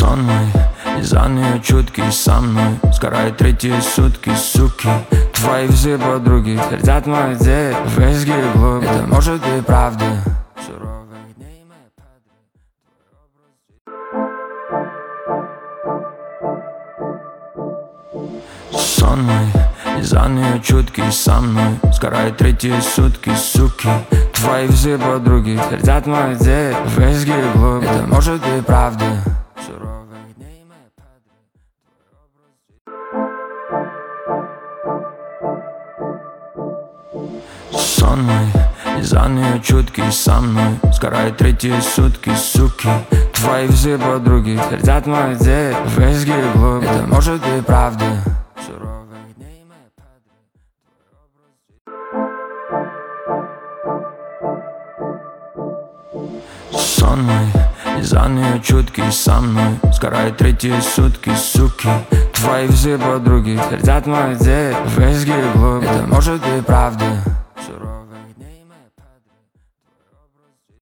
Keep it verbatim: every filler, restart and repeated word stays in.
Сон мой, из-за нее чуткий со мной. Сгорают третьи сутки, суки. Твои все подруги твердят мой дед. Визги глупый, это может и правда. Суровых дней мы падали. Сон мой, из-за нее чуткий со мной. Сгорают третьи сутки, суки. Твои все подруги твердят мой дед. Визги глупый, это может и правда. Суровых дней мы падали. Сон мой, из-за нее чуткий со мной. Сгорают третьи сутки, суки. Твои все подруги твердят мой дед. Визги глупый, это может и правда. Суровых дней мы падали. Сон мой, из-за нее чуткий со мной. Сгорают третьи сутки, суки. Твои все подруги твердят мой дед. Визги глупый, это может и правда.